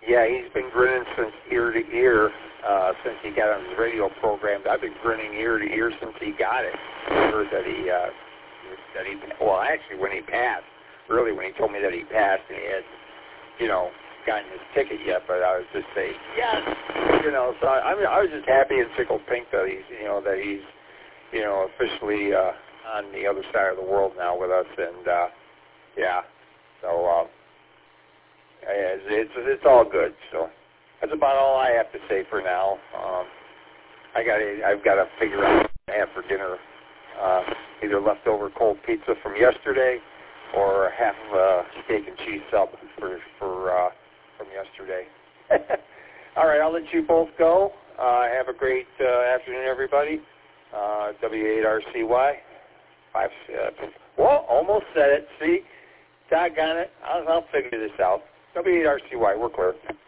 Yeah, he's been grinning since ear to ear since he got on his radio program. I've been grinning ear to ear since he got it. I heard that he well, actually, when he passed, really, when he told me that he passed and he had, gotten his ticket yet, but I was just saying, yes, so I was just happy and tickled pink that he's, officially on the other side of the world now with us, and yeah, so it's all good. So that's about all I have to say for now. I've got to figure out what to have for dinner. Either leftover cold pizza from yesterday, or half of a steak and cheese sub from yesterday. All right, I'll let you both go. Have a great afternoon, everybody. W8RCY. Well, almost said it. See, doggone it. I'll figure this out. W8RCY. We're clear.